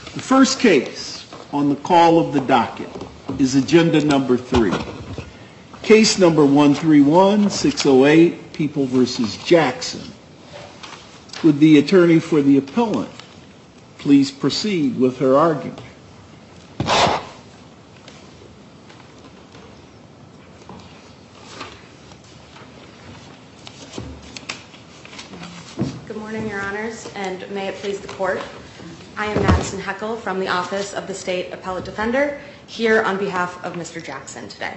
The first case on the call of the docket is agenda number 3. Case number 131608, People v. Jackson. Would the attorney for the appellant please proceed with her argument? Good morning, Your Honors, and may it please the Court. I am Madison Heckel from the Office of the State Appellate Defender, here on behalf of Mr. Jackson today.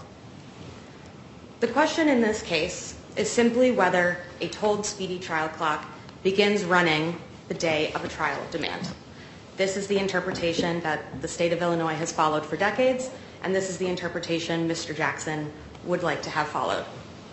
The question in this case is simply whether a tolled speedy trial clock begins running the day of a trial demand. This is the interpretation that the state of Illinois has followed for decades, and this is the interpretation Mr. Jackson would like to have followed.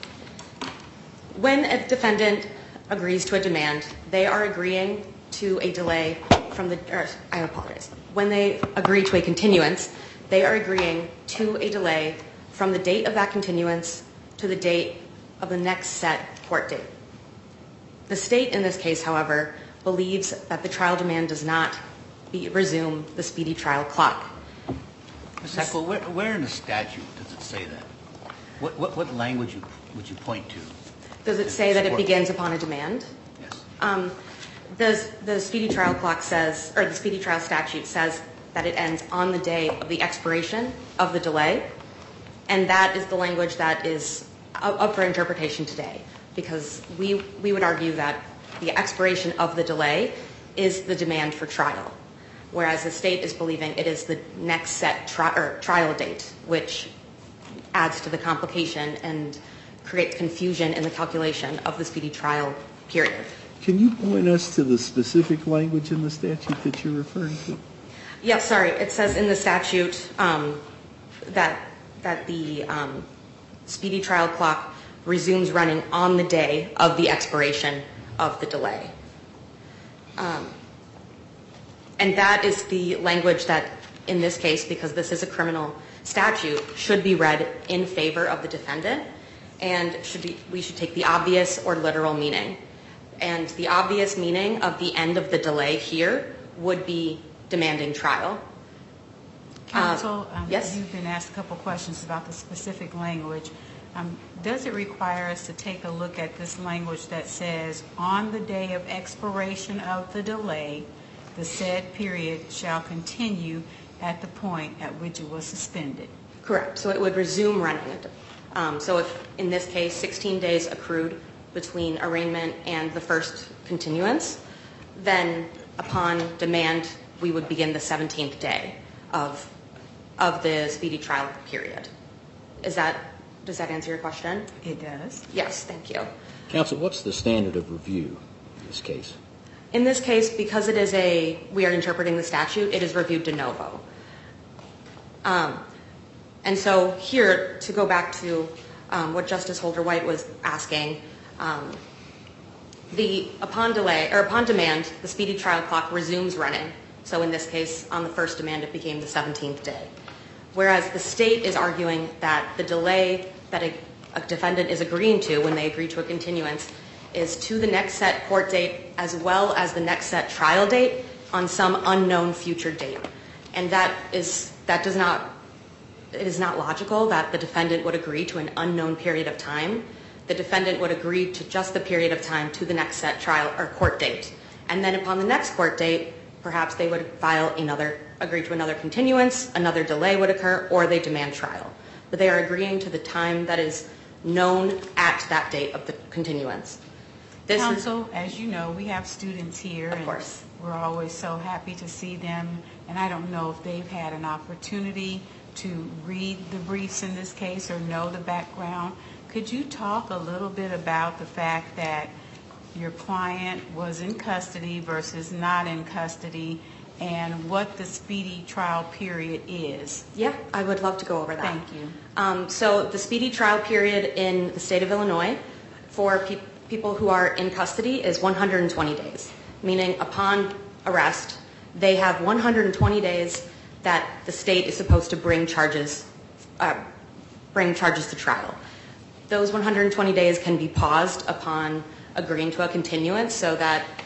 When a defendant agrees to a demand, they are agreeing to a delay from the, when they agree to a continuance, they are agreeing to a delay from the date of that continuance to the date of the next set court date. The state in this case, however, believes that the trial demand does not resume the speedy trial clock. Ms. Heckel, where in the statute does it say that? What language would you point to? Does it say that it begins upon a demand? Yes. The speedy trial clock says, or the speedy trial statute says that it ends on the day of the expiration of the delay, and that is the language that is up for interpretation today, because we would argue that the expiration of the delay is the demand for trial, whereas the state is believing it is the next set trial date, which adds to the complication and creates confusion in the calculation of the speedy trial period. Can you point us to the specific language in the statute that you're referring to? Yes, sorry. It says in the statute that the speedy trial clock resumes running on the day of the expiration of the delay. And that is the language that, in this case, because this is a criminal statute, should be read in favor of the defendant, and we should take the obvious or literal meaning. And the obvious meaning of the end of the delay here would be demanding trial. Counsel, yes? You've been asked a couple questions about the specific language. Does it require us to take a look at this language that says, on the day of expiration of the delay, the said period shall continue at the point at which it was suspended? Correct. So it would resume running. So if, in this case, 16 days accrued between arraignment and the first continuance, then upon demand, we would begin the 17th day of the speedy trial period. Does that answer your question? It does. Yes, thank you. Counsel, what's the standard of review in this case? In this case, because we are interpreting the statute, it is reviewed de novo. And so here, to go back to what Justice Holder-White was asking, upon demand, the speedy trial clock resumes running. So in this case, on the first demand, it became the 17th day. Whereas the state is arguing that the delay that a defendant is agreeing to when they agree to a continuance is to the next set court date as well as the next set trial date on some unknown future date. And it is not logical that the defendant would agree to an unknown period of time. The defendant would agree to just the period of time to the next set trial or court date. And then upon the next court date, perhaps they would agree to another continuance, another delay would occur, or they demand trial. But they are agreeing to the time that is known at that date of the continuance. Counsel, as you know, we have students here. Of course. And we're always so happy to see them. And I don't know if they've had an opportunity to read the briefs in this case or know the background. Could you talk a little bit about the fact that your client was in custody versus not in custody and what the speedy trial period is? Yeah, I would love to go over that. Thank you. So the speedy trial period in the state of Illinois for people who are in custody is 120 days, meaning upon arrest, they have 120 days that the state is supposed to bring charges to trial. Those 120 days can be paused upon agreeing to a continuance so that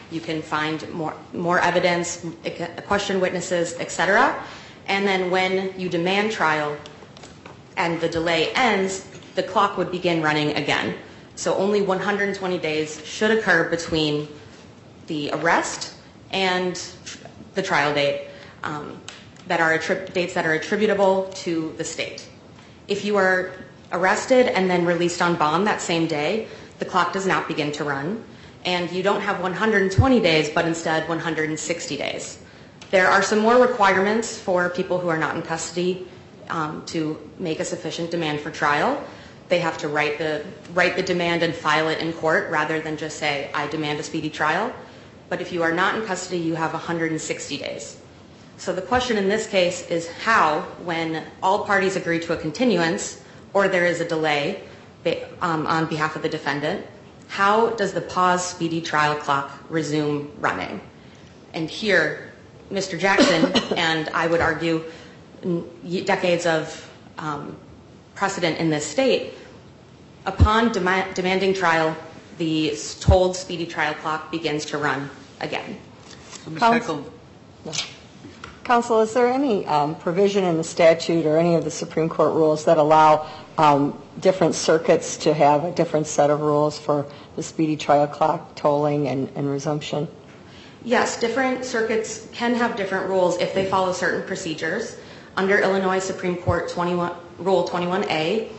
You can find more evidence, question witnesses, etc. And then when you demand trial and the delay ends, the clock would begin running again. So only 120 days should occur between the arrest and the trial date, dates that are attributable to the state. If you are arrested and then released on bond that same day, the clock does not begin to run, and you don't have 120 days, but instead 160 days. There are some more requirements for people who are not in custody to make a sufficient demand for trial. They have to write the demand and file it in court rather than just say, I demand a speedy trial. But if you are not in custody, you have 160 days. So the question in this case is how, when all parties agree to a continuance or there is a delay on behalf of the defendant, how does the paused speedy trial clock resume running? And here, Mr. Jackson, and I would argue decades of precedent in this state, upon demanding trial, the told speedy trial clock begins to run again. So, Ms. Heckel. Counsel, is there any provision in the statute or any of the Supreme Court rules that allow different circuits to have a different set of rules for the speedy trial clock tolling and resumption? Yes, different circuits can have different rules if they follow certain procedures. Under Illinois Supreme Court Rule 21A,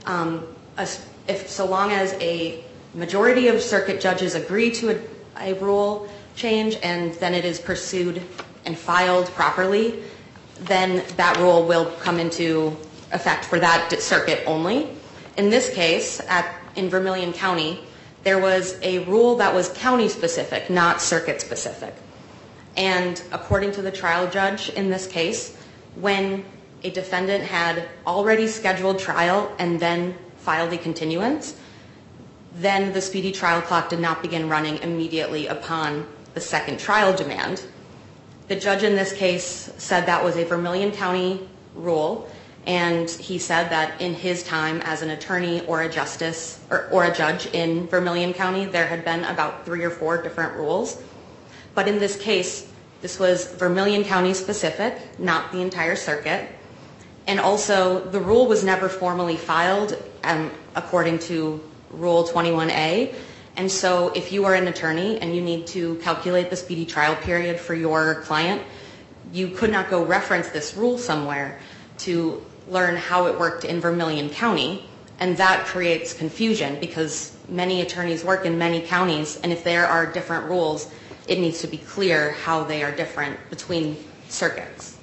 so long as a majority of circuit judges agree to a rule change and then it is pursued and filed properly, then that rule will come into effect for that circuit only. In this case, in Vermilion County, there was a rule that was county-specific, not circuit-specific. And according to the trial judge in this case, when a defendant had already scheduled trial and then filed a continuance, then the speedy trial clock did not begin running immediately upon the second trial demand. The judge in this case said that was a Vermilion County rule, and he said that in his time as an attorney or a justice or a judge in Vermilion County, there had been about 3 or 4 different rules. But in this case, this was Vermilion County specific, not the entire circuit. And also, the rule was never formally filed according to Rule 21A. And so if you are an attorney and you need to calculate the speedy trial period for your client, you could not go reference this rule somewhere to learn how it worked in Vermilion County. And that creates confusion because many attorneys work in many counties, and if there are different rules, it needs to be clear how they are different between circuits.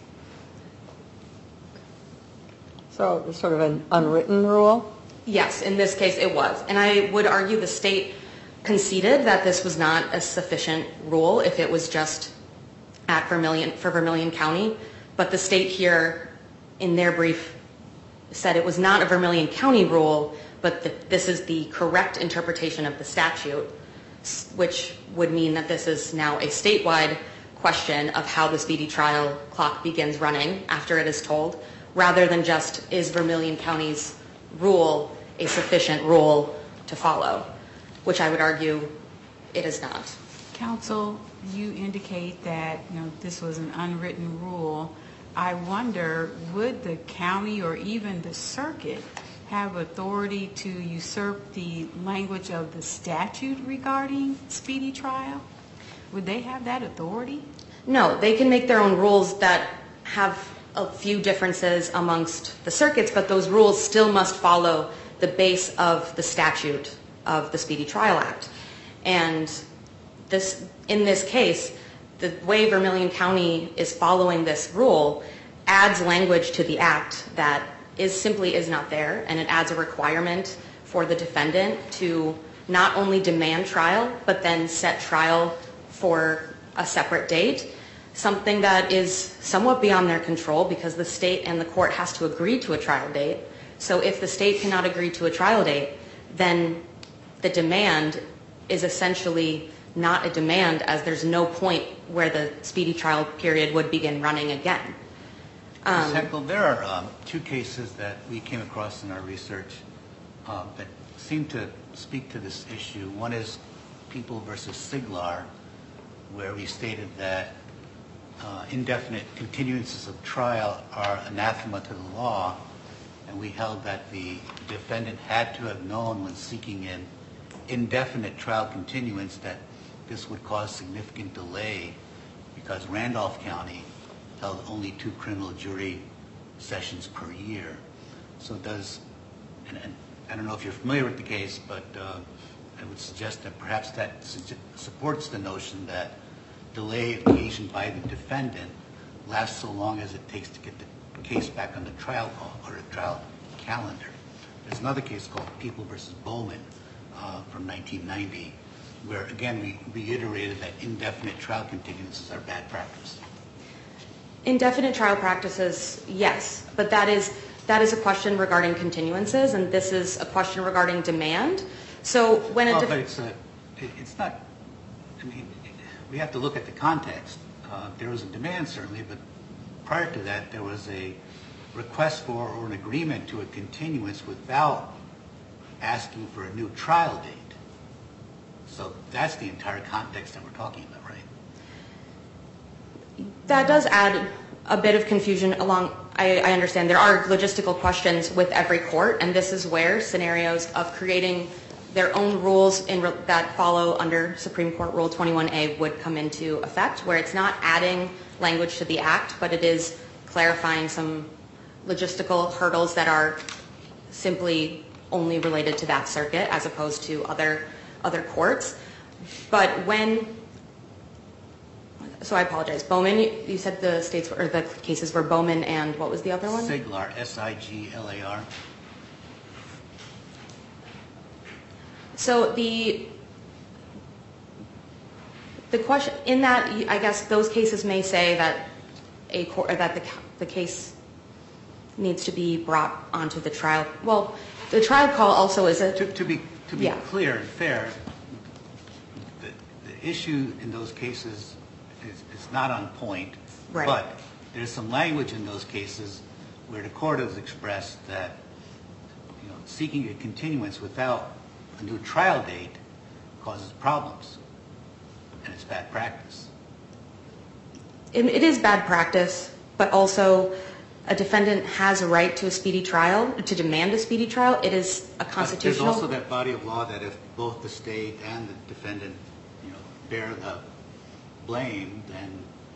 So it's sort of an unwritten rule? Yes, in this case it was. And I would argue the state conceded that this was not a sufficient rule if it was just for Vermilion County. But the state here, in their brief, said it was not a Vermilion County rule, but that this is the correct interpretation of the statute, which would mean that this is now a statewide question of how the speedy trial clock begins running after it is told, rather than just is Vermilion County's rule a sufficient rule to follow, which I would argue it is not. Counsel, you indicate that this was an unwritten rule. I wonder, would the county or even the circuit have authority to usurp the language of the statute regarding speedy trial? Would they have that authority? No, they can make their own rules that have a few differences amongst the circuits, but those rules still must follow the base of the statute of the Speedy Trial Act. And in this case, the way Vermilion County is following this rule adds language to the act that simply is not there, and it adds a requirement for the defendant to not only demand trial, but then set trial for a separate date, something that is somewhat beyond their control because the state and the court has to agree to a trial date. So if the state cannot agree to a trial date, then the demand is essentially not a demand, as there's no point where the speedy trial period would begin running again. Ms. Heckel, there are 2 cases that we came across in our research that seem to speak to this issue. One is People v. Siglar, where we stated that indefinite continuances of trial are anathema to the law, and we held that the defendant had to have known when seeking an indefinite trial continuance that this would cause significant delay because Randolph County held only 2 criminal jury sessions per year. So does, and I don't know if you're familiar with the case, but I would suggest that perhaps that supports the notion that delay occasioned by the defendant lasts so long as it takes to get the case back on the trial or the trial calendar. There's another case called People v. Bowman from 1990, where again we reiterated that indefinite trial continuances are bad practice. Indefinite trial practices, yes, but that is a question regarding continuances, and this is a question regarding demand. So when but it's not. I mean, we have to look at the context. There was a demand certainly, but prior to that, there was a request for or an agreement to a continuance without asking for a new trial date. So that's the entire context that we're talking about, right? That does add a bit of confusion along. I understand there are logistical questions with every court, and this is where scenarios of creating their own rules that follow under Supreme Court Rule 21A would come into effect, where it's not adding language to the act, but it is clarifying some logistical hurdles that are simply only related to that circuit as opposed to other courts. But so I apologize. Bowman, you said the cases were Bowman and what was the other one? Siglar, S-I-G-L-A-R. So the question in that, I guess those cases may say that the case needs to be brought onto the trial. Well, the trial call also is To be clear and fair, the issue in those cases is not on point, right. But there's some language in those cases where the court has expressed that seeking a continuance without a new trial date causes problems, and it's bad practice. It is bad practice, but also a defendant has a right to a speedy trial, to demand a speedy trial. It is a constitutional. But there's also that body of law that if both the state and the defendant bear the blame, then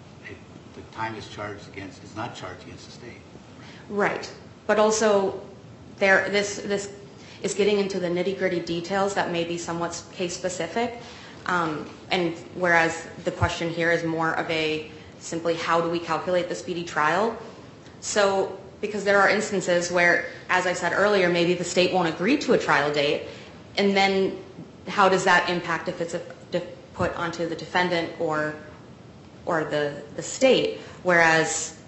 the time is not charged against the state. Right, but also this is getting into the nitty-gritty details that may be somewhat case-specific, and whereas the question here is more of a simply how do we calculate the speedy trial. So because there are instances where, as I said earlier, maybe the state won't agree to a trial date, and then how does that impact if it's put onto the defendant or the state, whereas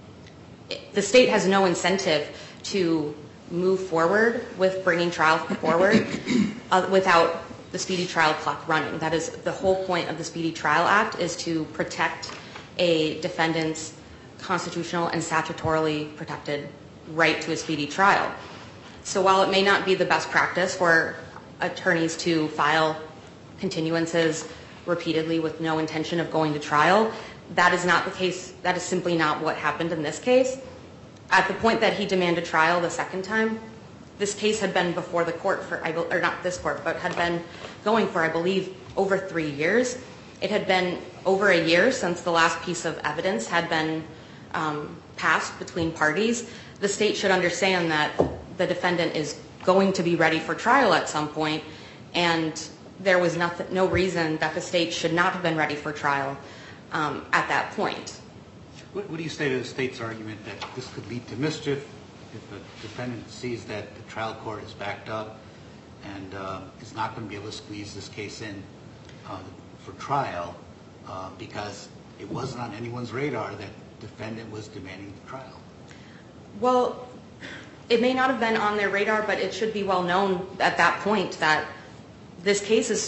the state has no incentive to move forward with bringing trial forward without the Speedy Trial clock running. That is the whole point of the Speedy Trial Act, is to protect a defendant's constitutional and statutorily protected right to a speedy trial. So while it may not be the best practice for attorneys to file continuances repeatedly with no intention of going to trial, that is not the case. That is simply not what happened in this case. At the point that he demanded trial the second time, this case had been before the court or not this court, but had been going for, I believe, over 3 years. It had been over a year since the last piece of evidence had been passed between parties. The state should understand that the defendant is going to be ready for trial at some point, and there was no reason that the state should not have been ready for trial at that point. What do you say to the state's argument that this could lead to mischief if the defendant sees that the trial court is backed up and is not going to be able to squeeze this case in for trial because it wasn't on anyone's radar that the defendant was demanding the trial? Well, it may not have been on their radar, but it should be well known at that point that this case,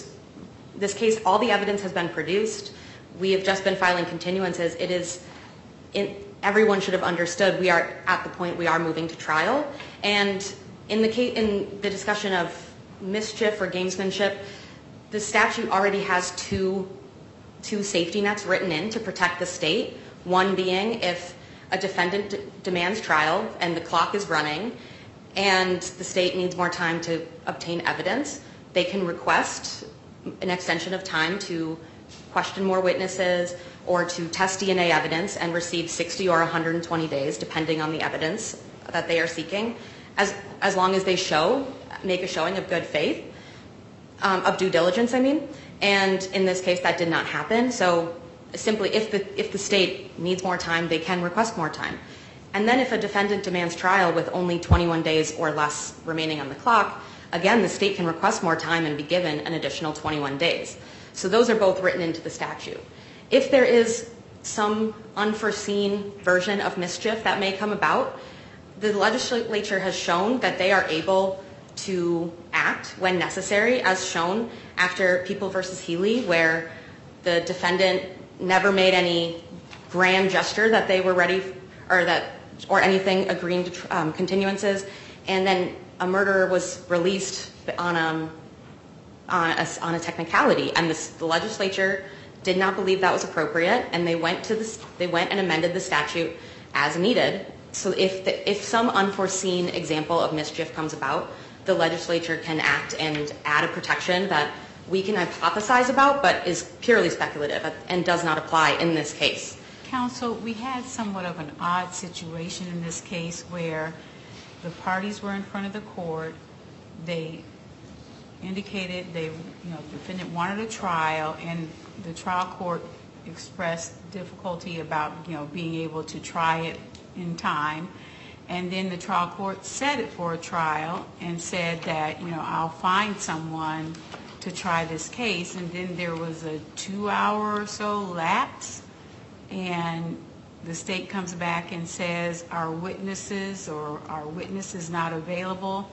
all the evidence has been produced. We have just been filing continuances. Everyone should have understood we are at the point we are moving to trial. And in the discussion of mischief or gamesmanship, the statute already has two two safety nets written in to protect the state. One being if a defendant demands trial and the clock is running and the state needs more time to obtain evidence, they can request an extension of time to question more witnesses or to test DNA evidence and receive 60 or 120 days, depending on the evidence that they are seeking, as long as they make a showing of good faith, of due diligence, I mean. And in this case, that did not happen. So simply, if the state needs more time, they can request more time. And then if a defendant demands trial with only 21 days or less remaining on the clock, again, the state can request more time and be given an additional 21 days. So those are both written into the statute. If there is some unforeseen version of mischief that may come about, the legislature has shown that they are able to act when necessary, as shown after People v. Healy, where the defendant never made any grand gesture that they were ready or anything agreeing to continuances, and then a murderer was released on a technicality, and the legislature did not believe that was appropriate, and they went and amended the statute as needed. So if some unforeseen example of mischief comes about, the legislature can act and add a protection that we can hypothesize about, but is purely speculative and does not apply in this case. Counsel, we had somewhat of an odd situation in this case where the parties were in front of the court. They indicated the defendant wanted a trial, and the trial court expressed difficulty about being able to try it in time. And then the trial court set it for a trial and said that I'll find someone to try this case. And then there was a 2-hour or so lapse, and the state comes back and says our witness is not available.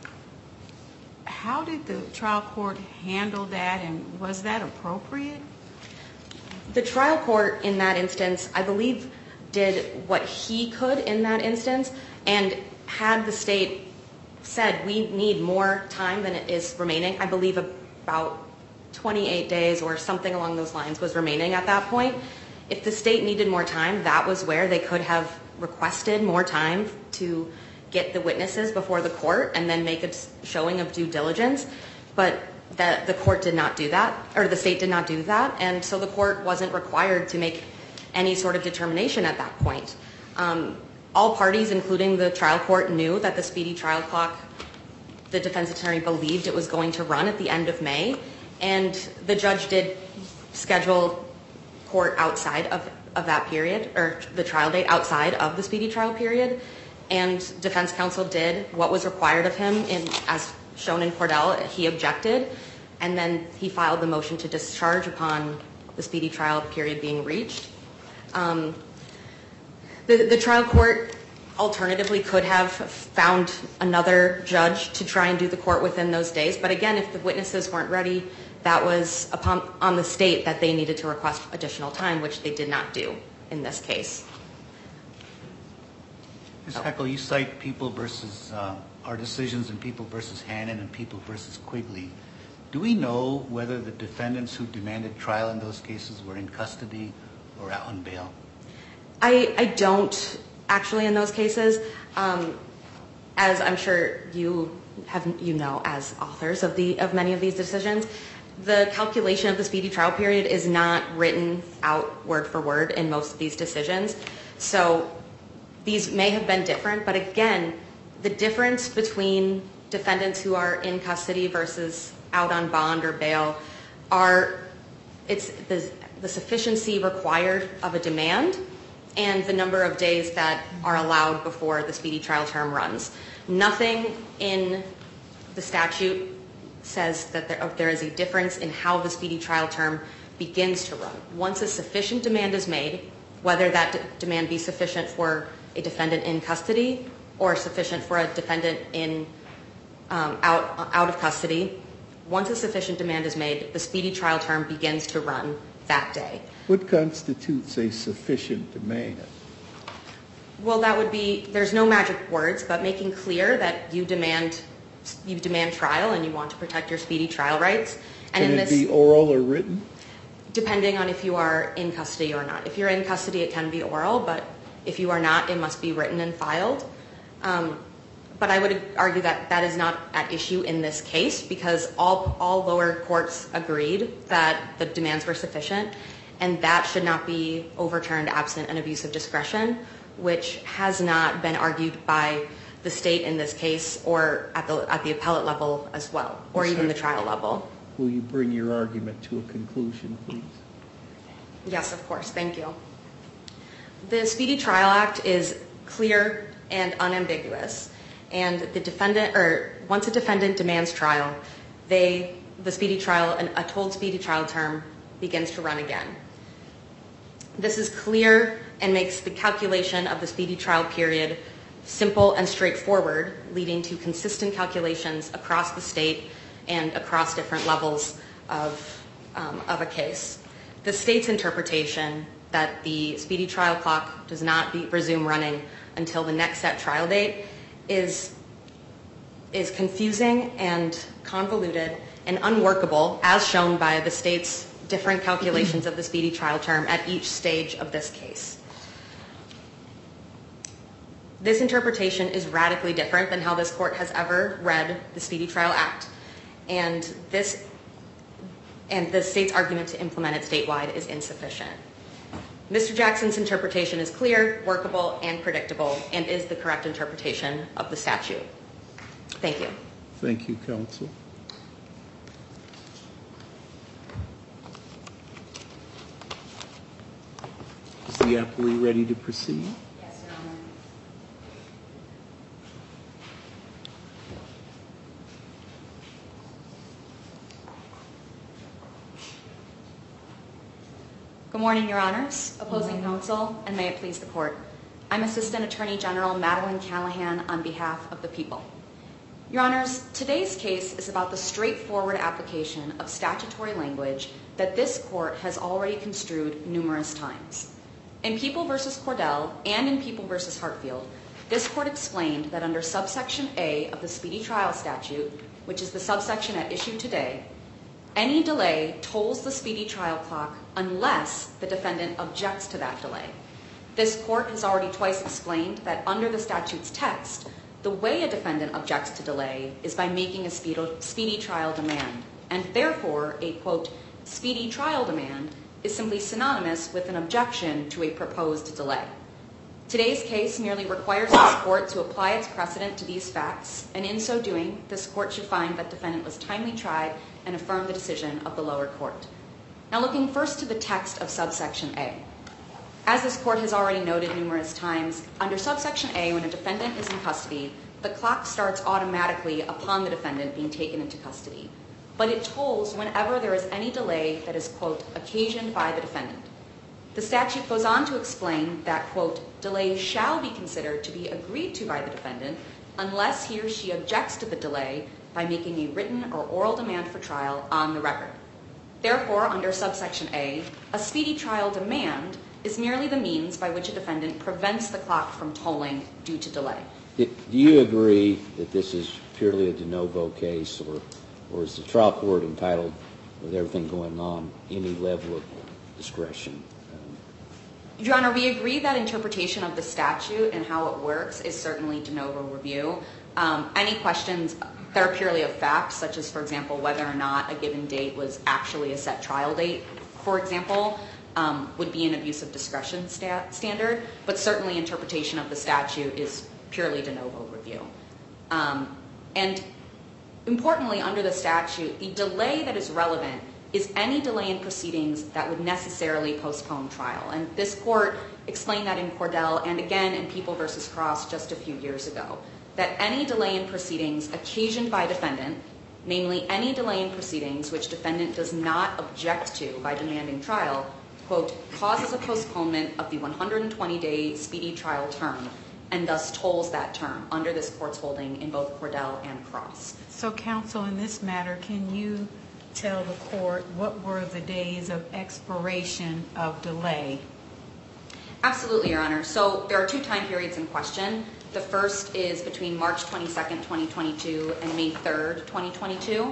How did the trial court handle that, and was that appropriate? The trial court in that instance, I believe, did what he could in that instance, and had the state said we need more time than it is remaining, I believe about 28 days or something along those lines was remaining at that point. If the state needed more time, that was where they could have requested more time to get the witnesses before the court and then make a showing of due diligence. But the court did not do that, or the state did not do that, and so the court wasn't required to make any sort of determination at that point. All parties, including the trial court, knew that the speedy trial clock, the defense attorney believed it was going to run at the end of May, and the judge did schedule court outside of that period, or the trial date outside of the speedy trial period, and defense counsel did what was required of him, as shown in Cordell. He objected, and then he filed the motion to discharge upon the speedy trial period being reached. The trial court alternatively could have found another judge to try and do the court within those days, but again, if the witnesses weren't ready, that was on the state that they needed to request additional time, which they did not do in this case. Ms. Heckel, you cite People versus our decisions in People versus Hannon and People versus Quigley. Do we know whether the defendants who demanded trial in those cases were in custody or out on bail? I don't actually in those cases. As I'm sure you know as authors of many of these decisions, the calculation of the speedy trial period is not written out word for word in most of these decisions. So these may have been different, but again, the difference between defendants who are in custody versus out on bond or bail it's the sufficiency required of a demand and the number of days that are allowed before the speedy trial term runs. Nothing in the statute says that there is a difference in how the speedy trial term begins to run. Once a sufficient demand is made, whether that demand be sufficient for a defendant in custody or sufficient for a defendant out of custody, once a sufficient demand is made, the speedy trial term begins to run that day. What constitutes a sufficient demand? Well, that would be, there's no magic words, but making clear that you demand trial and you want to protect your speedy trial rights. And Can it be oral or written? depending on if you are in custody or not. If you're in custody, it can be oral, but if you are not, it must be written and filed. But I would argue that that is not at issue in this case because all lower courts agreed that the demands were sufficient, and that should not be overturned absent an abuse of discretion, which has not been argued by the state in this case or at the appellate level as well, or even the trial level. Will you bring your argument to a conclusion, please? Yes, of course. Thank you. The Speedy Trial Act is clear and unambiguous, and once a defendant demands trial, the speedy trial, a told speedy trial term begins to run again. This is clear and makes the calculation of the speedy trial period simple and straightforward, leading to consistent calculations across the state and across different levels of a case. The state's interpretation that the speedy trial clock does not resume running until the next set trial date is confusing and convoluted and unworkable, as shown by the state's different calculations of the speedy trial term at each stage of this case. This interpretation is radically different than how this court has ever read the Speedy Trial Act, and the state's argument to implement it statewide is insufficient. Mr. Jackson's interpretation is clear, workable, and predictable, and is the correct interpretation of the statute. Thank you. Thank you, counsel. Is the appellee ready to proceed? Yes, Your Honor. Good morning, Your Honors, opposing counsel, and may it please the court. I'm Assistant Attorney General Madeline Callahan on behalf of the people. Your Honors, today's case is about the straightforward application of statutory language that this court has already construed numerous times. In People v. Cordell and in People v. Hartfield, this court explained that under subsection A of the Speedy Trial Statute, which is the subsection at issue today, any delay tolls the speedy trial clock unless the defendant objects to that delay. This court has already twice explained that under the statute's text, the way a defendant objects to delay is by making a speedy trial demand, and therefore a, quote, speedy trial demand is simply synonymous with an objection to a proposed delay. Today's case merely requires this court to apply its precedent to these facts, and in so doing, this court should find that defendant was timely tried and affirm the decision of the lower court. Now, looking first to the text of subsection A. As this court has already noted numerous times, under subsection A, when a defendant is in custody, the clock starts automatically upon the defendant being taken into custody. But it tolls whenever there is any delay that is, quote, occasioned by the defendant. The statute goes on to explain that, quote, delay shall be considered to be agreed to by the defendant unless he or she objects to the delay by making a written or oral demand for trial on the record. Therefore, under subsection A, a speedy trial demand is merely the means by which a defendant prevents the clock from tolling due to delay. Do you agree that this is purely a de novo case, or is the trial court entitled, with everything going on, any level of discretion? Your Honor, we agree that interpretation of the statute and how it works is certainly de novo review. Any questions that are purely of fact, such as, for example, whether or not a given date was actually a set trial date, for example, would be an abuse of discretion standard, but certainly interpretation of the statute is purely de novo review. And importantly, under the statute, the delay that is relevant is any delay in proceedings that would necessarily postpone trial. And this court explained that in Cordell and again in People v. Cross just a few years ago, that any delay in proceedings occasioned by defendant, namely any delay in proceedings which defendant does not object to by demanding trial, quote, causes a postponement of the 120-day speedy trial term and thus tolls that term under this court's holding in both Cordell and Cross. So, counsel, in this matter, can you tell the court what were the days of expiration of delay? Absolutely, Your Honor. So there are two time periods in question. The first is between March 22nd, 2022 and May 3rd, 2022.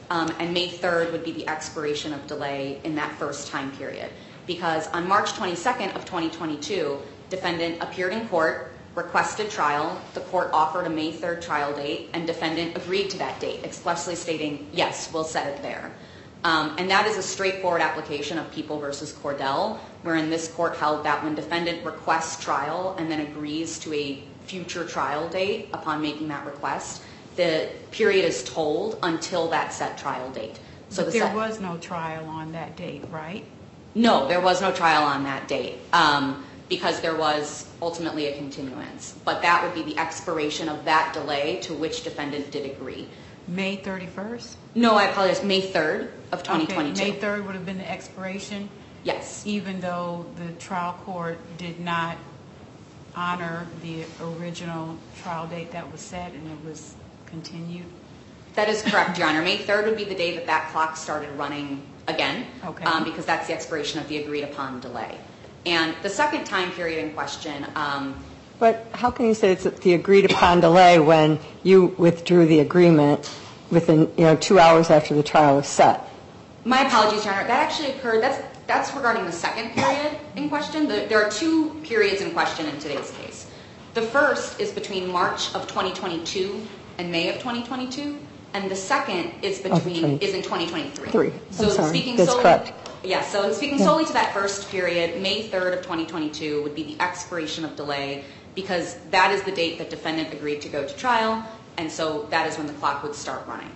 and May 3rd would be the expiration of delay in that first time period. Because on March 22nd of 2022, defendant appeared in court, requested trial, the court offered a May 3rd trial date, and defendant agreed to that date, expressly stating, yes, we'll set it there. And that is a straightforward application of People v. Cordell, wherein this court held that when defendant requests trial and then agrees to a future trial date upon making that request, the period is tolled until that set trial date. So but there was no trial on that date, right? No, there was no trial on that date because there was ultimately a continuance. But that would be the expiration of that delay to which defendant did agree. May 31st? No, I apologize. May 3rd of 2022. Okay, May 3rd would have been the expiration? Yes. Even though the trial court did not honor the original trial date that was set and it was continued? That is correct, Your Honor. May 3rd would be the day that that clock started running again, okay. Because that's the expiration of the agreed upon delay. And the second time period in question... But how can you say it's the agreed upon delay when you withdrew the agreement within 2 hours after the trial was set? My apologies, Your Honor. That actually occurred, that's regarding the second period in question. There are two periods in question in today's case. The first is between March of 2022 and May of 2022, and the second is in 2023. That's correct. Yes, so speaking solely to that first period, May 3rd of 2022 would be the expiration of delay because that is the date that defendant agreed to go to trial, and so that is when the clock would start running.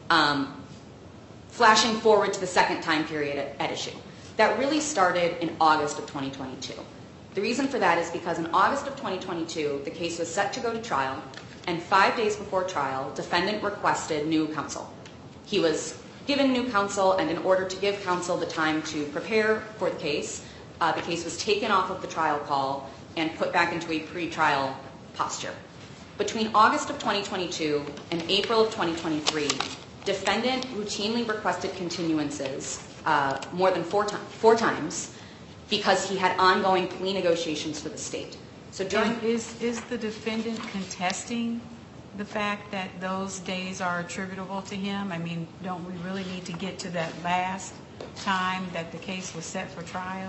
Flashing forward to the second time period at issue. That really started in August of 2022. The reason for that is because in August of 2022, the case was set to go to trial, and 5 days before trial, defendant requested new counsel. He was given new counsel, and in order to give counsel the time to prepare for the case was taken off of the trial call and put back into a pre-trial posture. Between August of 2022 and April of 2023, defendant routinely requested continuances more than four times because he had ongoing plea negotiations for the state. So is the defendant contesting the fact that those days are attributable to him? I mean, don't we really need to get to that last time that the case was set for trial?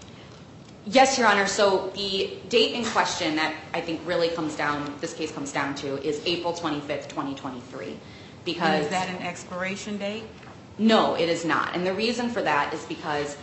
Yes, Your Honor. So the date in question that I think really this case comes down to is April 25th, 2023. And is that an expiration date? No, it is not. And the reason for that is because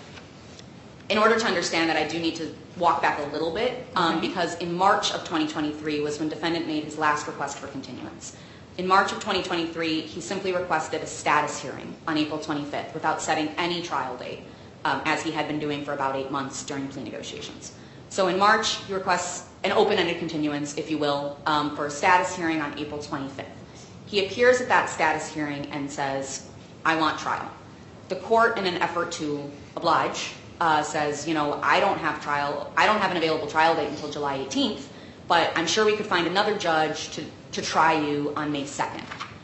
in order to understand that, I do need to walk back a little bit because in March of 2023 was when defendant made his last request for continuance. In March of 2023, he simply requested a status hearing on April 25th without setting any trial date, as he had been doing for about 8 months during plea negotiations. So in March, he requests an open-ended continuance, if you will, for a status hearing on April 25th. He appears at that status hearing and says, I want trial. The court, in an effort to oblige, says, I don't have an available trial date until July 18th, but I'm sure we could find another judge to try you on May 2nd.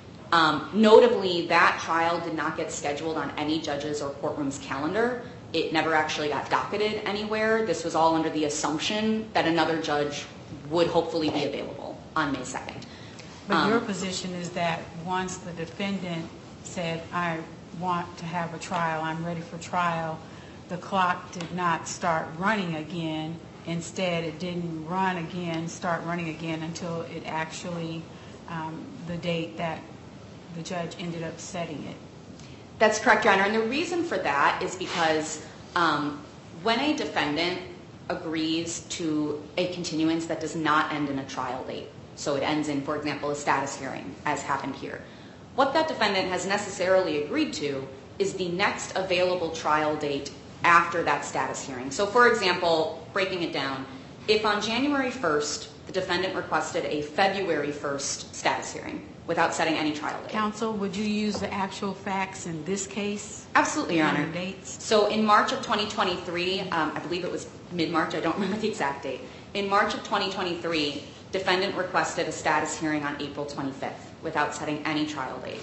Notably, that trial did not get scheduled on any judge's or courtroom's calendar. It never actually got docketed anywhere. This was all under the assumption that another judge would hopefully be available on May 2nd. But your position is that once the defendant said, I want to have a trial, I'm ready for trial, the clock did not start running again. Instead, it didn't start running again until it actually, the date that the judge ended up setting it. That's correct, Your Honor. And the reason for that is because when a defendant agrees to a continuance that does not end in a trial date, so it ends in, for example, a status hearing, as happened here, what that defendant has necessarily agreed to is the next available trial date after that status hearing. So, for example, breaking it down, if on January 1st the defendant requested a February 1st status hearing without setting any trial date. Counsel, would you use the actual facts in this case? Absolutely, Your Honor. Dates? So in March of 2023, I believe it was mid-March, I don't remember the exact date. In March of 2023, defendant requested a status hearing on April 25th without setting any trial date.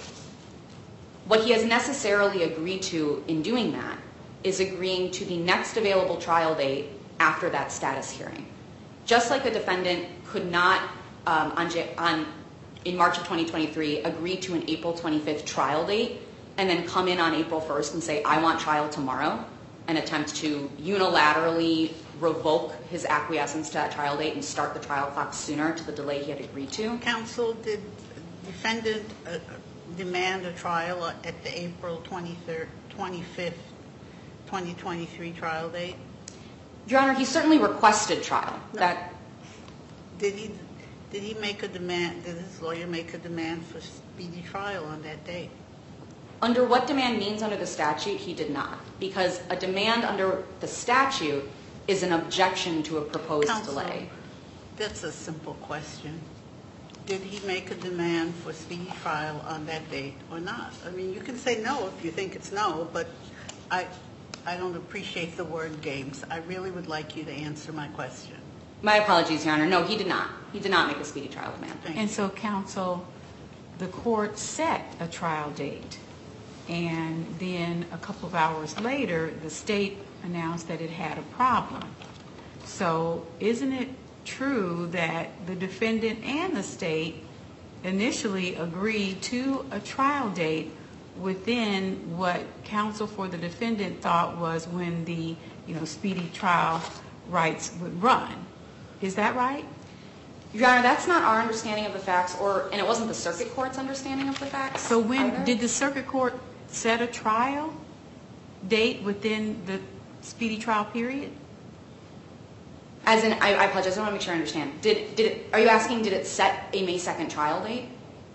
What he has necessarily agreed to in doing that is agreeing to the next available trial date after that status hearing. Just like a defendant could not, in March of 2023, agree to an April 25th trial date, and then come in on April 1st and say, I want trial tomorrow, and attempt to unilaterally revoke his acquiescence to that trial date and start the trial clock sooner to the delay he had agreed to. Counsel, did the defendant demand a trial at the April 25th, 2023 trial date? Your Honor, he certainly requested trial. No. Did he make a demand, did his lawyer make a demand for speedy trial on that date? Under what demand means under the statute, he did not. Because a demand under the statute is an objection to a proposed delay. That's a simple question. Did he make a demand for speedy trial on that date or not? I mean, you can say no if you think it's no, but I don't appreciate the word games. I really would like you to answer my question. My apologies, Your Honor. No, he did not. He did not make a speedy trial demand. And so, counsel, the court set a trial date, and then a couple of hours later, the state announced that it had a problem. So isn't it true that the defendant and the state initially agreed to a trial date within what counsel for the defendant thought was when the speedy trial rights would run? Is that right? Your Honor, that's not our understanding of the facts, and it wasn't the circuit court's understanding of the facts. So when did the circuit court set a trial date within the speedy trial period? As in, I apologize, I want to make sure I understand. Are you asking, did it set a May 2nd trial date?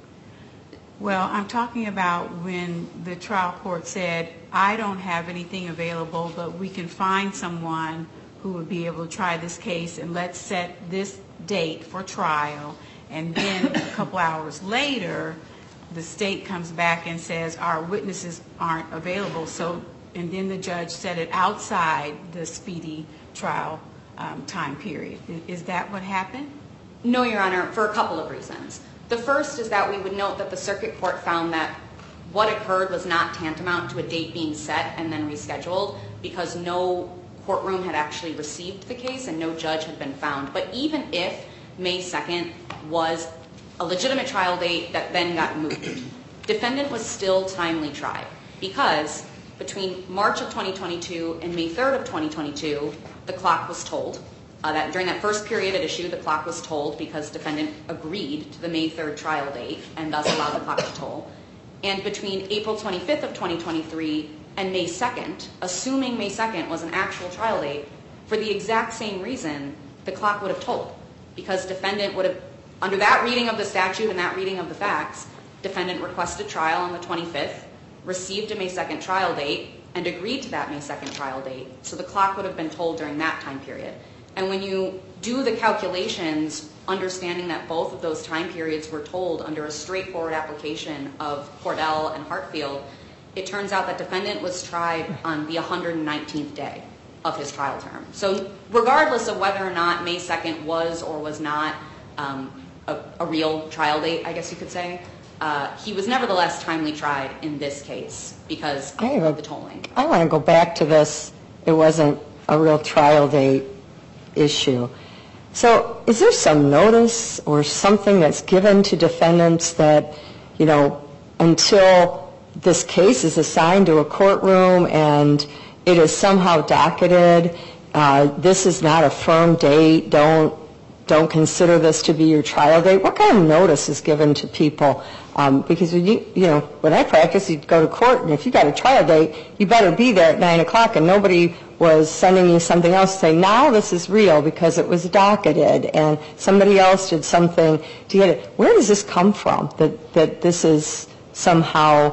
Well, I'm talking about when the trial court said, I don't have anything available, but we can find someone who would be able to try this case, and let's set this date for trial. And then a couple hours later, the state comes back and says, our witnesses aren't available. And then the judge set it outside the speedy trial time period. Is that what happened? No, Your Honor, for a couple of reasons. The first is that we would note that the circuit court found that what occurred was not tantamount to a date being set and then rescheduled, because no courtroom had actually received the case and no judge had been found. But even if May 2nd was a legitimate trial date that then got moved, defendant was still timely tried, because between March of 2022 and May 3rd of 2022, the clock was told. During that first period at issue, the clock was told because defendant agreed to the May 3rd trial date and thus allowed the clock to toll. And between April 25th of 2023 and May 2nd, assuming May 2nd was an actual trial date, for the exact same reason, the clock would have tolled, because defendant would have, under that reading of the statute and that reading of the facts, defendant requested trial on the 25th, received a May 2nd trial date, and agreed to that May 2nd trial date. So the clock would have been tolled during that time period. And when you do the calculations, understanding that both of those time periods were told under a straightforward application of Cordell and Hartfield, it turns out that defendant was tried on the 119th day of his trial term. So regardless of whether or not May 2nd was or was not a real trial date, I guess you could say, he was nevertheless timely tried in this case because of the tolling. I want to go back to this. It wasn't a real trial date issue. So is there some notice or something that's given to defendants that, until this case is assigned to a courtroom and it is somehow docketed, this is not a firm date, don't consider this to be your trial date? What kind of notice is given to people? Because when I practice, you'd go to court, and if you got a trial date, you better be there at 9 o'clock, and nobody was sending you something else to say, now this is real because it was docketed and somebody else did something to get it. Where does this come from, that this is somehow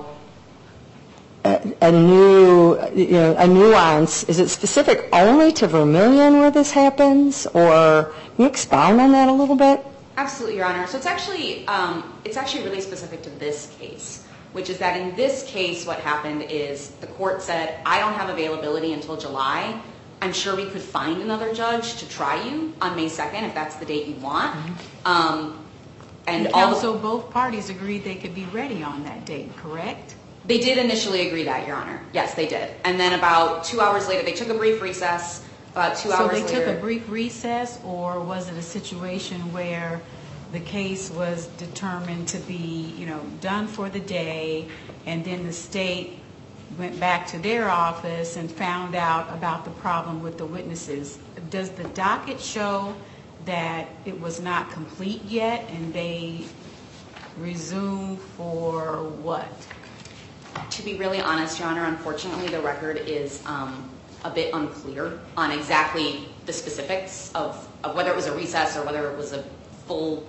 a nuance? Is it specific only to Vermillion where this happens, or can you expound on that a little bit? Absolutely, Your Honor. So it's actually really specific to this case, which is that in this case what happened is the court said, I don't have availability until July. I'm sure we could find another judge to try you on May 2nd if that's the date you want. And also both parties agreed they could be ready on that date, correct? They did initially agree that, Your Honor. Yes, they did. And then about 2 hours later, they took a brief recess. About 2 hours later. So they took a brief recess, or was it a situation where the case was determined to be, done for the day, and then the state went back to their office and found out about the problem with the witnesses. Does the docket show that it was not complete yet and they resumed for what? To be really honest, Your Honor, unfortunately the record is a bit unclear on exactly the specifics of whether it was a recess or whether it was a full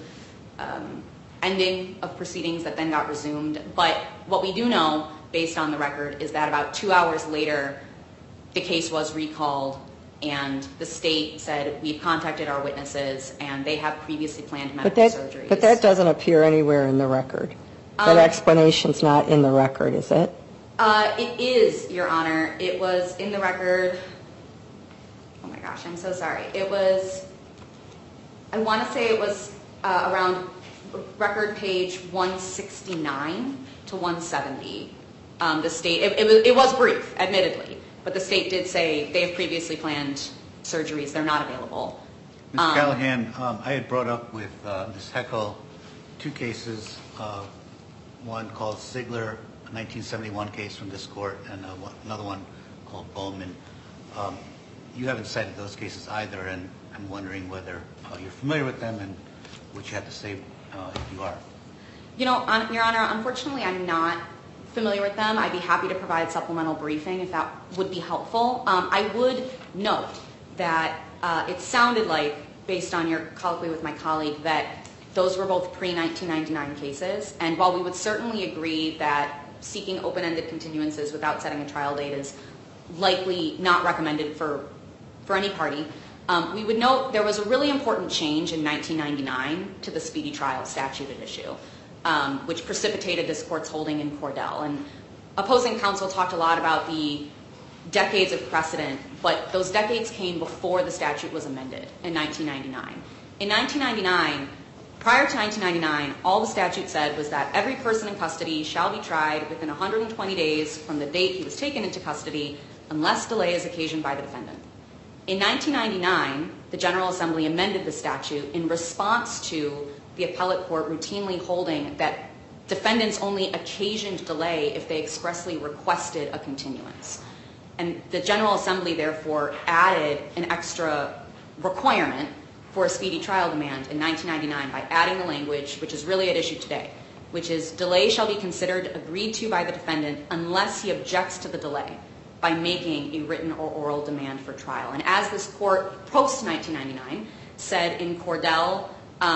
ending of proceedings that then got resumed. But what we do know, based on the record, is that about 2 hours later, the case was recalled, and the state said, we've contacted our witnesses, and they have previously planned medical surgeries. But that doesn't appear anywhere in the record. That explanation's not in the record, is it? It is, Your Honor. It was in the record. Oh my gosh, I'm so sorry. It was, I want to say it was around record page 169 to 170. The state, it was brief, admittedly, but the state did say they have previously planned surgeries. They're not available. Ms. Callahan, I had brought up with Ms. Heckel 2 cases, one called Sigler, a 1971 case from this court, and another one called Bowman. You haven't cited those cases either, and I'm wondering whether you're familiar with them and what you have to say if you are. Your Honor, unfortunately I'm not familiar with them. I'd be happy to provide supplemental briefing if that would be helpful. I would note that it sounded like, based on your colloquy with my colleague, that those were both pre-1999 cases, and while we would certainly agree that seeking open-ended continuances without setting a trial date is likely not recommended for any party, we would note there was a really important change in 1999 to the speedy trial statute at issue, which precipitated this court's holding in Cordell. And opposing counsel talked a lot about the decades of precedent, but those decades came before the statute was amended in 1999. In 1999, prior to 1999, all the statute said was that every person in custody shall be tried within 120 days from the date he was taken into custody, unless delay is occasioned by the defendant. In 1999, the General Assembly amended the statute in response to the appellate court routinely holding that defendants only occasioned delay if they expressly requested a continuance. And the General Assembly, therefore, added an extra requirement for a speedy trial demand in 1999 by adding the language, which is really at issue today, which is delay shall be considered agreed to by the defendant unless he objects to the delay by making a written or oral demand for trial. And as this court, post-1999, said in Cordell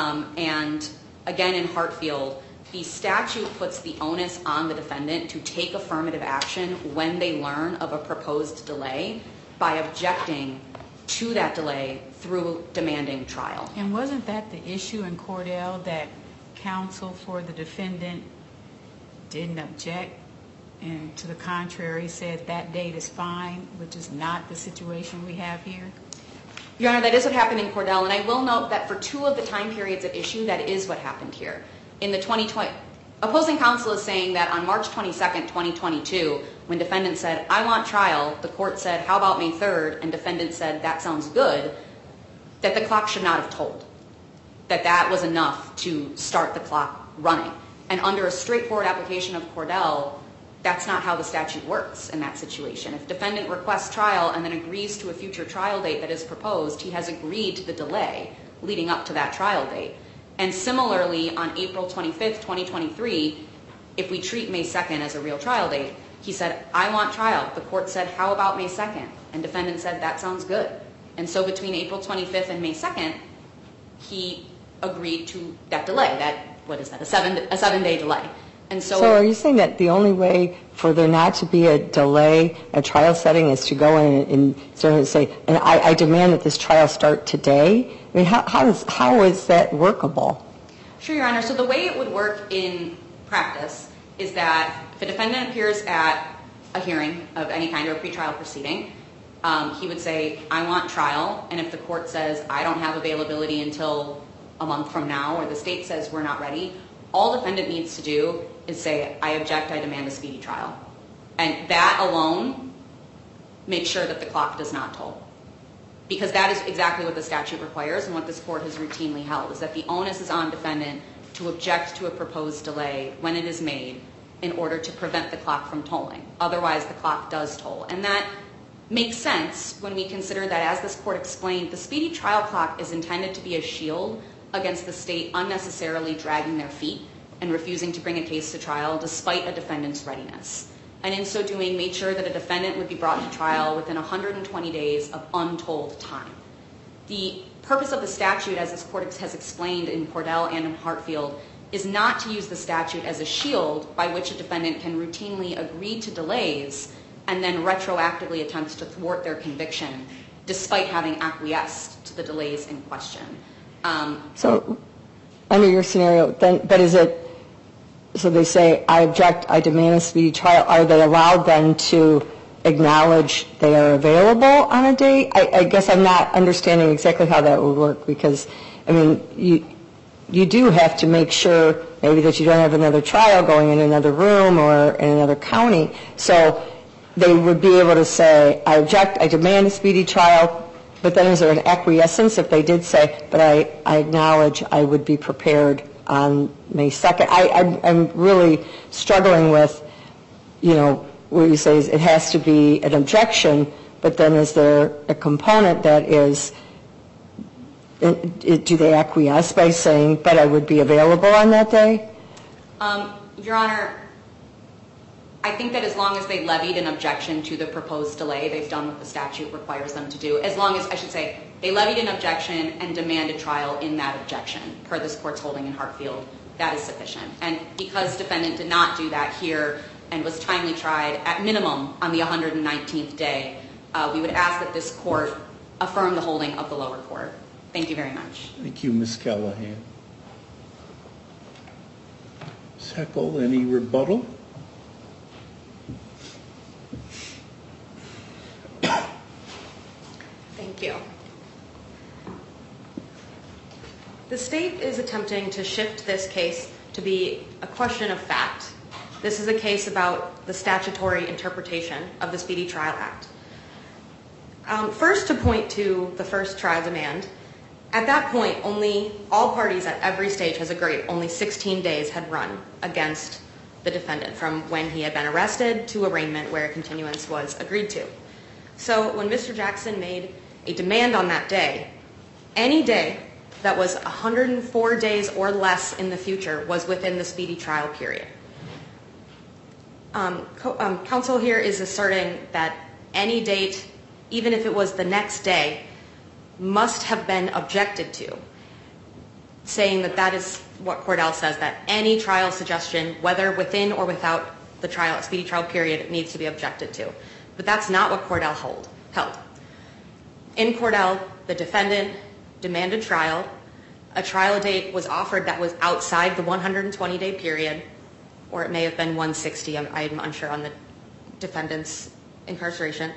and again in Hartfield, the statute puts the onus on the defendant to take affirmative action when they learn of a proposed delay by objecting to that delay through demanding trial. And wasn't that the issue in Cordell, that counsel for the defendant didn't object and to the contrary said that date is fine, which is not the situation we have here? Your Honor, that is what happened in Cordell, and I will note that for 2 of the time periods at issue, that is what happened here. In the 2020, opposing counsel is saying that on March 22nd, 2022, when defendant said, I want trial, the court said, how about May 3rd, and defendant said, that sounds good, that the clock should not have told, that that was enough to start the clock running. And under a straightforward application of Cordell, that's not how the statute works in that situation. If defendant requests trial and then agrees to a future trial date that is proposed, he has agreed to the delay leading up to that trial date. And similarly, on April 25th, 2023, if we treat May 2nd as a real trial date, he said, I want trial. The court said, how about May 2nd? And defendant said, that sounds good. And so between April 25th and May 2nd, he agreed to that delay, a 7-day delay. And so are you saying that the only way for there not to be a delay, a trial setting, is to go in and sort of say, and I demand that this trial start today? I mean, how is that workable? Sure, Your Honor. So the way it would work in practice is that if a defendant appears at a hearing of any kind or a pretrial proceeding, he would say, I want trial. And if the court says, I don't have availability until a month from now, or the state says we're not ready, all defendant needs to do is say, I object, I demand a speedy trial. And that alone makes sure that the clock does not toll. because that is exactly what the statute requires and what this court has routinely held, is that the onus is on defendant to object to a proposed delay when it is made in order to prevent the clock from tolling. Otherwise, the clock does toll. And that makes sense when we consider that, as this court explained, the speedy trial clock is intended to be a shield against the state unnecessarily dragging their feet and refusing to bring a case to trial despite a defendant's readiness. And in so doing, made sure that a defendant would be brought to trial within 120 days of untold time. The purpose of the statute, as this court has explained in Cordell and in Hartfield, is not to use the statute as a shield by which a defendant can routinely agree to delays and then retroactively attempts to thwart their conviction despite having acquiesced to the delays in question. So under your scenario, then, but is it, so they say, I object, I demand a speedy trial. Are they allowed then to acknowledge they are available on a date? I guess I'm not understanding exactly how that would work, because, I mean, you do have to make sure maybe that you don't have another trial going in another room or in another county. So they would be able to say, I object, I demand a speedy trial, but then is there an acquiescence if they did say, but I acknowledge I would be prepared on May 2nd. I'm really struggling with, you know, what you say is it has to be an objection, but then is there a component that is, do they acquiesce by saying, but I would be available on that day? Your Honor, I think that as long as they levied an objection to the proposed delay, they've done what the statute requires them to do. As long as, I should say, they levied an objection and demanded trial in that objection, per this court's holding in Hartfield, that is sufficient. And because defendant did not do that here and was timely tried at minimum on the 119th day, we would ask that this court affirm the holding of the lower court. Thank you very much. Thank you, Ms. Callahan. Ms. Heckel, any rebuttal? Thank you. The state is attempting to shift this case to be a question of fact. This is a case about the statutory interpretation of the Speedy Trial Act. First, to point to the first trial demand, at that point, all parties at every stage has agreed only 16 days had run against the defendant from when he had been arrested to arraignment where a continuance was agreed to. So when Mr. Jackson made a demand on that day, any day that was 104 days or less in the future was within the speedy trial period. Counsel here is asserting that any date, even if it was the next day, must have been objected to, saying that that is what Cordell says, that any trial suggestion, whether within or without the speedy trial period, needs to be objected to. But that's not what Cordell held. In Cordell, the defendant demanded trial. A trial date was offered that was outside the 120-day period, or it may have been 160. I'm unsure on the defendant's incarceration.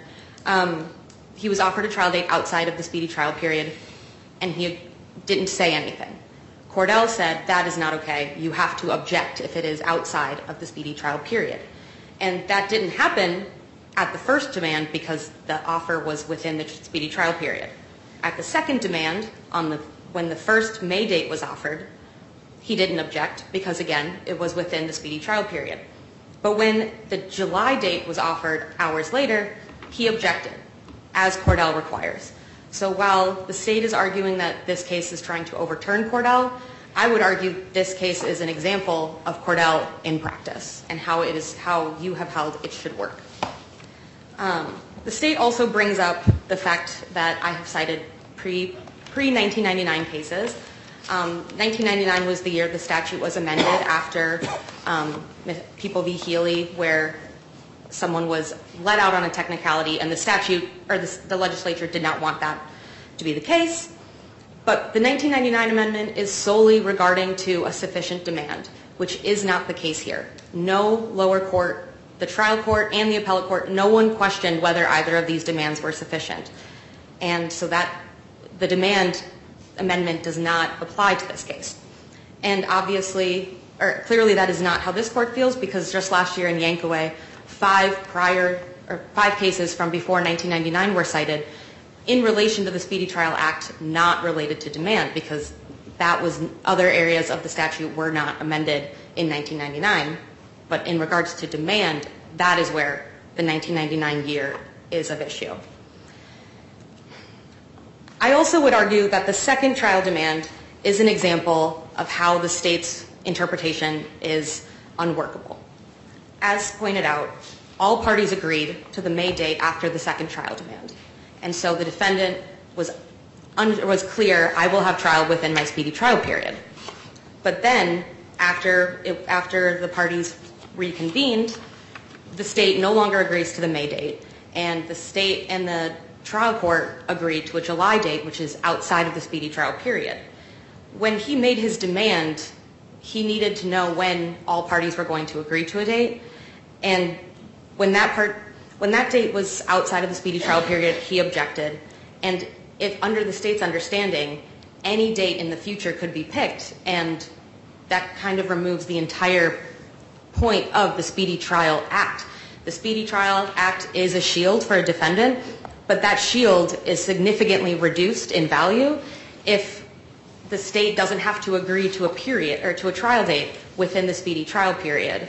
He was offered a trial date outside of the speedy trial period, and he didn't say anything. Cordell said, that is not okay. You have to object if it is outside of the speedy trial period. And that didn't happen at the first demand because the offer was within the speedy trial period. At the second demand, when the first May date was offered, he didn't object because, again, it was within the speedy trial period. But when the July date was offered hours later, he objected, as Cordell requires. So while the state is arguing that this case is trying to overturn Cordell, I would argue this case is an example of Cordell in practice and how you have held it should work. The state also brings up the fact that I have cited pre-1999 cases. 1999 was the year the statute was amended after People v. Healy, where someone was let out on a technicality and the statute or the legislature did not want that to be the case. But the 1999 amendment is solely regarding to a sufficient demand, which is not the case here. No lower court, the trial court and the appellate court, no one questioned whether either of these demands were sufficient. And so that the demand amendment does not apply to this case. And obviously, or clearly that is not how this court feels, because just last year in Yankaway, 5 cases from before 1999 were cited in relation to the Speedy Trial Act, not related to demand, because that was other areas of the statute were not amended in 1999. But in regards to demand, that is where the 1999 year is of issue. I also would argue that the second trial demand is an example of how the state's interpretation is unworkable. As pointed out, all parties agreed to the May date after the second trial demand. And so the defendant was clear, I will have trial within my speedy trial period. But then, after the parties reconvened, the state no longer agrees to the May date, and the state and the trial court agreed to a July date, which is outside of the speedy trial period. When he made his demand, he needed to know when all parties were going to agree to a date, and when that date was outside of the speedy trial period, he objected. And if under the state's understanding, any date in the future could be picked, and that kind of removes the entire point of the Speedy Trial Act. The Speedy Trial Act is a shield for a defendant, but that shield is significantly reduced in value if the state doesn't have to agree to a period or to a trial date within the speedy trial period.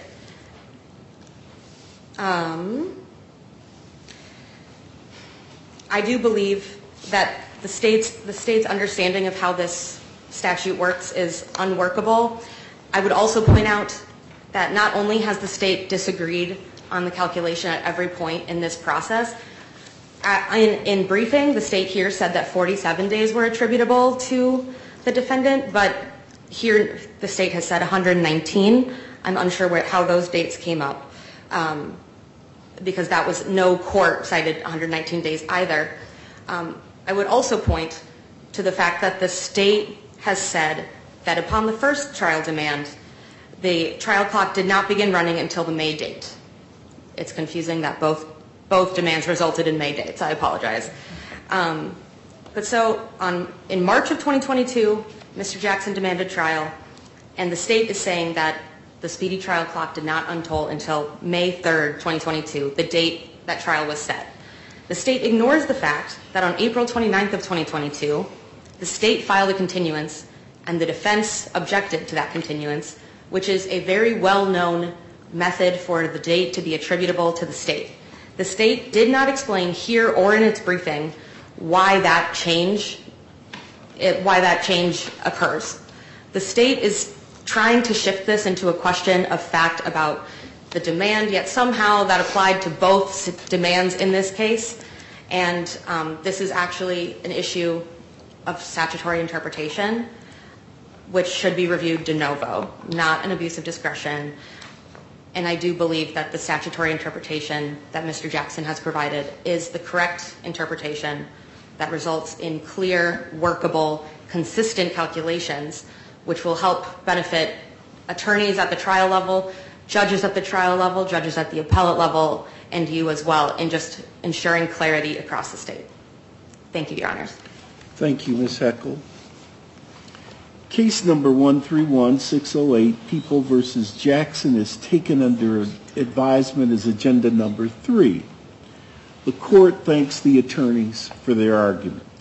I do believe that the state's understanding of how this statute works is unworkable. I would also point out that not only has the state disagreed on the calculation at every point in this process, in briefing, the state here said that 47 days were attributable to the defendant, but here the state has said 119. I'm unsure how those dates came up, because that was no court cited 119 days either. I would also point to the fact that the state has said that upon the first trial demand, the trial clock did not begin running until the May date. It's confusing that both demands resulted in May dates. I apologize. But so in March of 2022, Mr. Jackson demanded trial, and the state is saying that the speedy trial clock did not untold until May 3rd, 2022, the date that trial was set. The state ignores the fact that on April 29th of 2022, the state filed a continuance, and the defense objected to that continuance, which is a very well-known method for the date to be attributable to the state. The state did not explain here or in its briefing why that change occurs. The state is trying to shift this into a question of fact about the demand, yet somehow that applied to both demands in this case. And this is actually an issue of statutory interpretation, which should be reviewed de novo, not an abuse of discretion. And I do believe that the statutory interpretation that Mr. Jackson has provided is the correct interpretation that results in clear, workable, consistent calculations, which will help benefit attorneys at the trial level, judges at the trial level, judges at the appellate level, and you as well, in just ensuring clarity across the state. Thank you, Your Honors. Thank you, Ms. Heckel. Case number 131608, People v. Jackson, is taken under advisement as agenda number 3. The court thanks the attorneys for their argument.